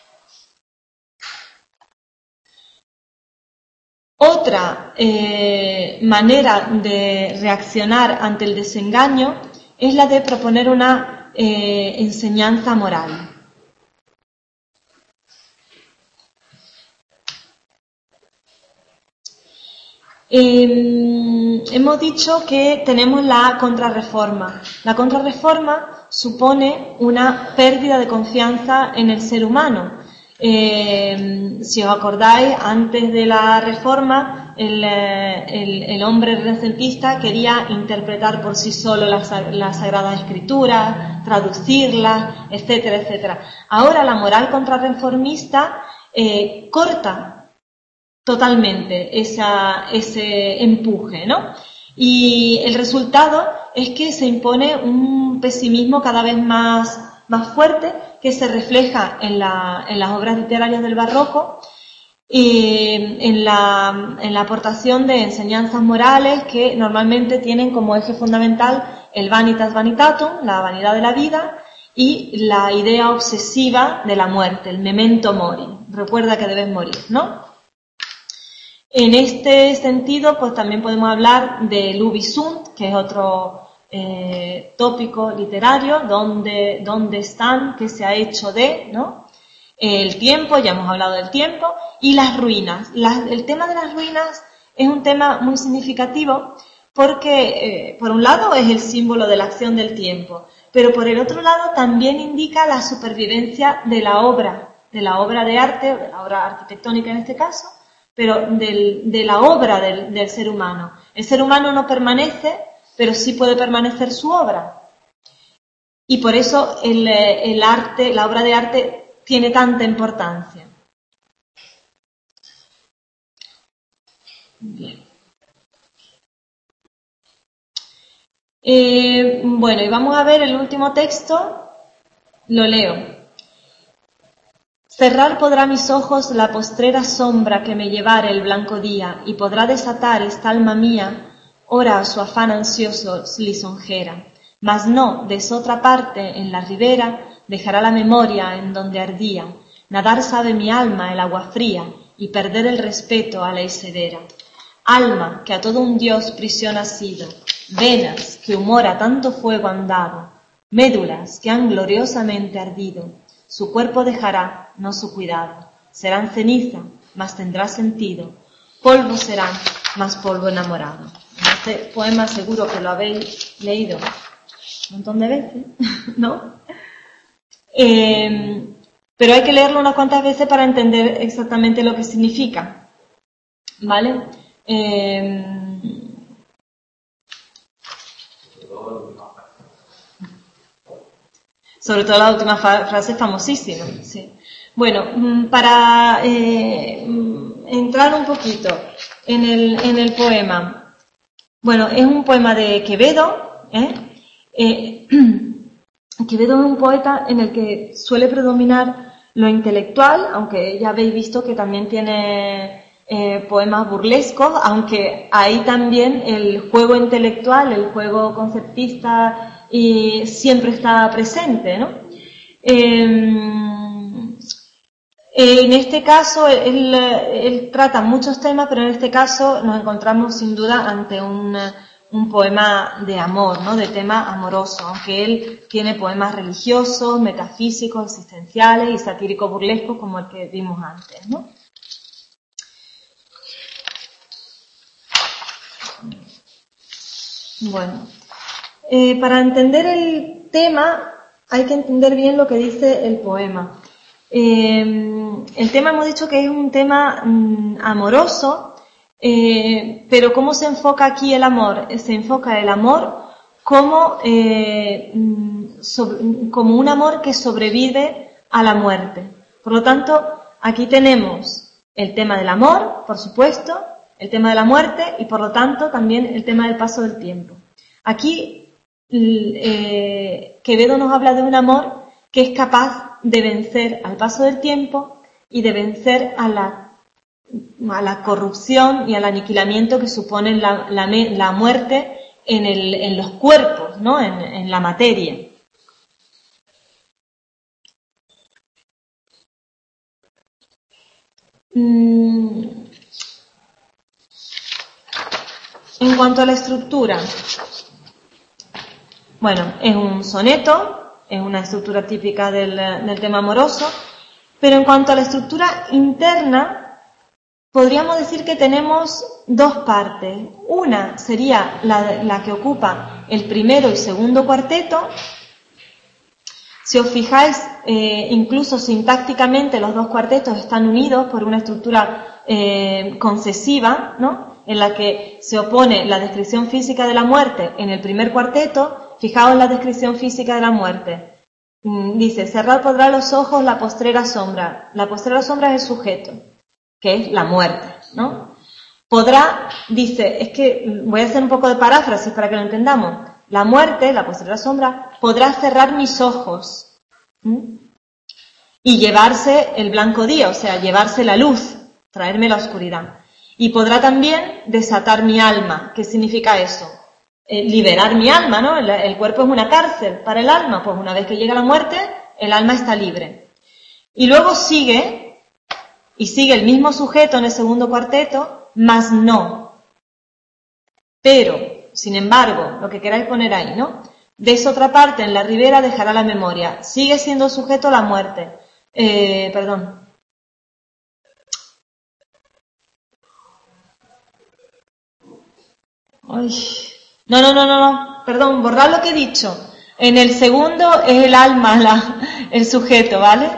[SPEAKER 1] Otra eh, manera de reaccionar ante el desengaño es la de proponer una eh, enseñanza moral. Eh, hemos dicho que tenemos la contrarreforma. La contrarreforma supone una pérdida de confianza en el ser humano. Eh, si os acordáis, antes de la reforma, el, el, el hombre renacentista quería interpretar por sí solo las, las Sagradas Escrituras, traducirlas, etcétera, etcétera. Ahora la moral contrarreformista eh, corta totalmente esa, ese empuje, ¿no? Y el resultado es que se impone un pesimismo cada vez más, más fuerte, que se refleja en, la, en las obras literarias del barroco, y en la, en la aportación de enseñanzas morales que normalmente tienen como eje fundamental el vanitas vanitatum, la vanidad de la vida, y la idea obsesiva de la muerte, el memento mori, recuerda que debes morir, ¿no? En este sentido, pues también podemos hablar del ubi sunt, que es otro eh, tópico literario, donde, dónde están, qué se ha hecho de, ¿no? El tiempo, ya hemos hablado del tiempo, y las ruinas. Las, el tema de las ruinas es un tema muy significativo porque, eh, por un lado, es el símbolo de la acción del tiempo, pero por el otro lado también indica la supervivencia de la obra, de la obra de arte, de la obra arquitectónica en este caso, pero del, de la obra del, del ser humano. El ser humano no permanece, pero sí puede permanecer su obra. Y por eso el, el arte, la obra de arte tiene tanta importancia. Bien. Eh, bueno, y vamos a ver el último texto, lo leo. Cerrar podrá mis ojos la postrera sombra que me llevare el blanco día, y podrá desatar esta alma mía, ora a su afán ansioso lisonjera. Mas no, de otra parte, en la ribera, dejará la memoria en donde ardía. Nadar sabe mi alma el agua fría, y perder el respeto a ley severa. Alma, que a todo un dios prisión ha sido, venas, que humor a tanto fuego han dado, médulas, que han gloriosamente ardido, su cuerpo dejará, no su cuidado. Serán ceniza, mas tendrá sentido. Polvo serán, mas polvo enamorado. Este poema seguro que lo habéis leído un montón de veces, ¿no? Eh, pero hay que leerlo unas cuantas veces para entender exactamente lo que significa, ¿vale? Eh, Sobre todo la última frase es famosísima, sí. Bueno, para eh, entrar un poquito en el, en el poema. Bueno, es un poema de Quevedo, ¿eh? Eh, Quevedo es un poeta en el que suele predominar lo intelectual, aunque ya habéis visto que también tiene eh, poemas burlescos, aunque ahí también el juego intelectual, el juego conceptista y siempre está presente, ¿no? Eh, En este caso, él, él trata muchos temas, pero en este caso nos encontramos sin duda ante un, un poema de amor, ¿no? De tema amoroso, aunque él tiene poemas religiosos, metafísicos, existenciales y satíricos burlescos como el que vimos antes, ¿no? Bueno, eh, para entender el tema hay que entender bien lo que dice el poema. Eh, el tema hemos dicho que es un tema mm, amoroso, eh, pero ¿cómo se enfoca aquí el amor? Se enfoca el amor como, eh, sobre, como un amor que sobrevive a la muerte. Por lo tanto, aquí tenemos el tema del amor, por supuesto, el tema de la muerte y por lo tanto también el tema del paso del tiempo. Aquí eh, Quevedo nos habla de un amor que es capaz de vencer al paso del tiempo y de vencer a la, a la corrupción y al aniquilamiento que supone la, la, la muerte en, el, en los cuerpos, ¿no? En, en la materia. En cuanto a la estructura, bueno, es un soneto, es una estructura típica del, del tema amoroso, pero en cuanto a la estructura interna, podríamos decir que tenemos dos partes. Una sería la, la que ocupa el primero y segundo cuarteto. Si os fijáis, eh, incluso sintácticamente los dos cuartetos están unidos por una estructura eh, concesiva, ¿no? En la que se opone la descripción física de la muerte en el primer cuarteto. Fijaos en la descripción física de la muerte. Dice, cerrar podrá los ojos la postrera sombra. La postrera sombra es el sujeto, que es la muerte, ¿no? Podrá, dice, es que voy a hacer un poco de paráfrasis para que lo entendamos. La muerte, la postrera sombra, podrá cerrar mis ojos, ¿sí? Y llevarse el blanco día, o sea, llevarse la luz, traerme la oscuridad. Y podrá también desatar mi alma. ¿Qué significa eso? Eh, liberar mi alma, ¿no? El, el cuerpo es una cárcel para el alma, pues una vez que llega la muerte, el alma está libre. Y luego sigue, y sigue el mismo sujeto en el segundo cuarteto, mas no. Pero, sin embargo, lo que queráis poner ahí, ¿no? De esa otra parte, en la ribera, dejará la memoria. Sigue siendo sujeto la muerte. Eh, perdón. Ay... No, no, no, no, no, perdón, borrar lo que he dicho. En el segundo es el alma, la, el sujeto, ¿vale?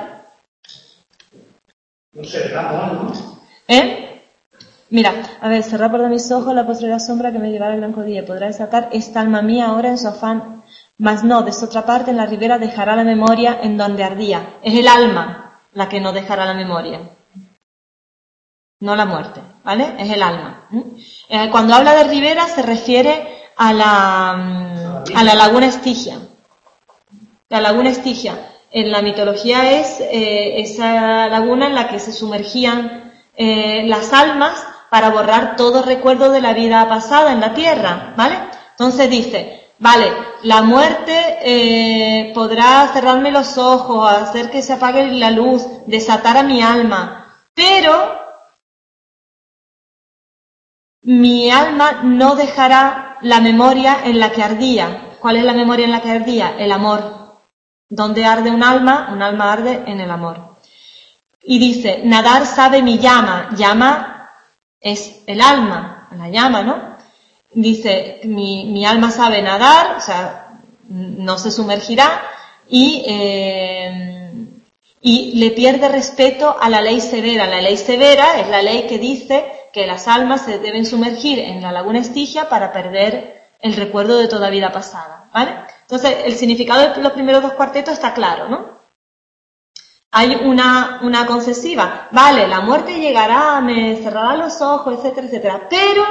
[SPEAKER 2] No sé, ¿no?
[SPEAKER 1] ¿Eh? Mira, a ver, cerrar por mis ojos la postrera sombra que me llevará el blanco día. Podrá desatar esta alma mía ahora en su afán, mas no, de su otra parte en la ribera dejará la memoria en donde ardía. Es el alma la que no dejará la memoria. No la muerte, ¿vale? Es el alma. ¿Mm? Eh, cuando habla de ribera se refiere a la, a la laguna Estigia. La laguna Estigia en la mitología es eh, esa laguna en la que se sumergían eh, las almas para borrar todo recuerdo de la vida pasada en la tierra, ¿vale? Entonces dice, vale, la muerte eh, podrá cerrarme los ojos, hacer que se apague la luz, desatar a mi alma, pero mi alma no dejará la memoria en la que ardía. ¿Cuál es la memoria en la que ardía? El amor. Donde arde un alma, un alma arde en el amor. Y dice, nadar sabe mi llama. Llama es el alma, la llama, ¿no? Dice, mi, mi alma sabe nadar, o sea, no se sumergirá y, eh, y le pierde respeto a la ley severa. La ley severa es la ley que dice que las almas se deben sumergir en la laguna Estigia para perder el recuerdo de toda vida pasada, ¿vale? Entonces, el significado de los primeros dos cuartetos está claro, ¿no? Hay una, una concesiva. Vale, la muerte llegará, me cerrará los ojos, etcétera, etcétera. Pero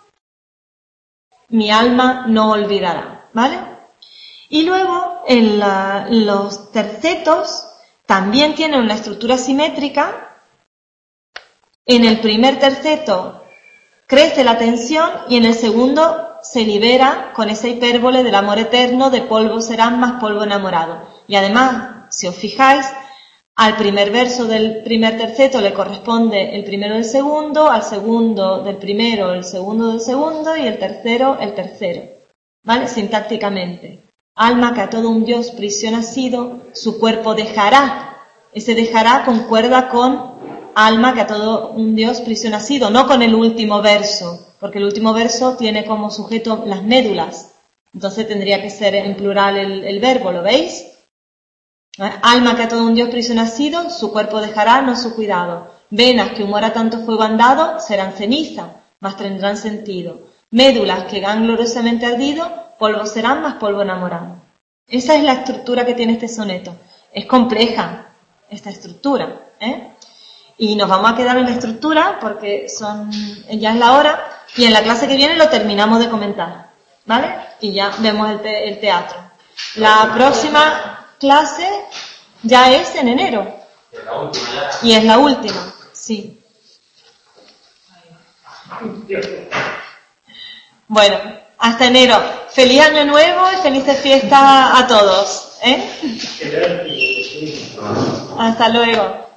[SPEAKER 1] mi alma no olvidará, ¿vale? Y luego, en la, los tercetos también tienen una estructura simétrica. En el primer terceto crece la tensión y en el segundo se libera con esa hipérbole del amor eterno, de polvo serán más polvo enamorado. Y además, si os fijáis, al primer verso del primer terceto le corresponde el primero del segundo, al segundo del primero el segundo del segundo y el tercero el tercero, ¿vale? Sintácticamente. Alma que a todo un Dios prisión ha sido, su cuerpo dejará. Ese dejará concuerda con alma que a todo un Dios prisión ha sido, no con el último verso, porque el último verso tiene como sujeto las médulas. Entonces tendría que ser en plural el, el verbo, ¿lo veis? Alma que a todo un Dios prisión ha sido, su cuerpo dejará, no su cuidado. Venas que humor a tanto fuego han dado, serán ceniza, mas tendrán sentido. Médulas que han gloriosamente ardido, polvo serán, más polvo enamorado. Esa es la estructura que tiene este soneto. Es compleja esta estructura, ¿eh? Y nos vamos a quedar en la estructura porque son ya es la hora y en la clase que viene lo terminamos de comentar, ¿vale? Y ya vemos el, te, el teatro. La próxima clase ya es en enero. Y es la última, sí. Bueno, hasta enero. Feliz año nuevo y felices fiestas a todos, ¿eh? Hasta luego.